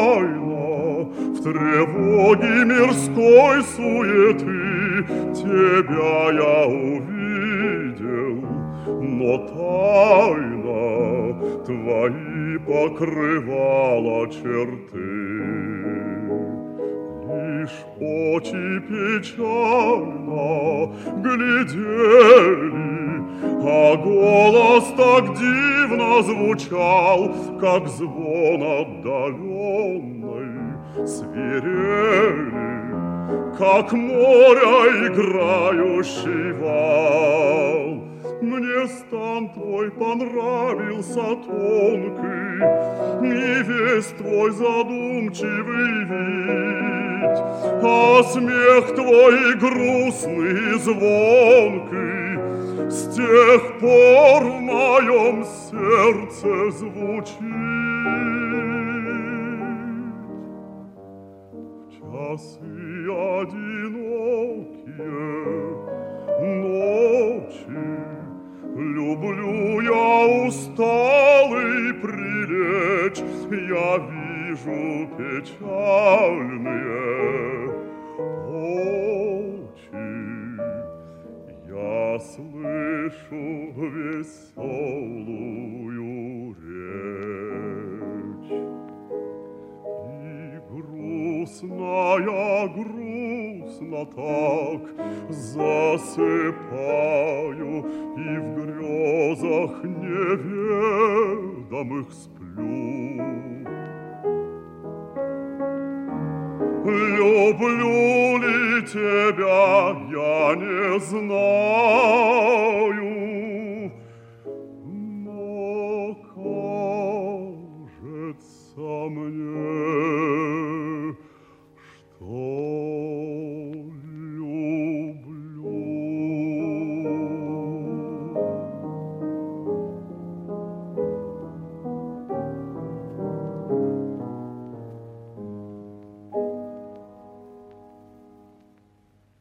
тайно в тревоге мирской суеты тебя я увидел, но тайна твои покрывала черты. Лишь очи печально глядели, а голос так дивно звучал, как звон отдаленный, свирели, как море играющий вал. Мне стан твой понравился тонкий, и весь твой задумчивый вид, а смех твой грустный и звонкий с тех пор в моем сердце звучит. В часы одинокие ночи люблю я усталый прилечь, я вижу печальные очи, я слышу веселую речь. И грустно так засыпаю, и в грезах неведомых сплю. Люблю ли тебя, я не знаю,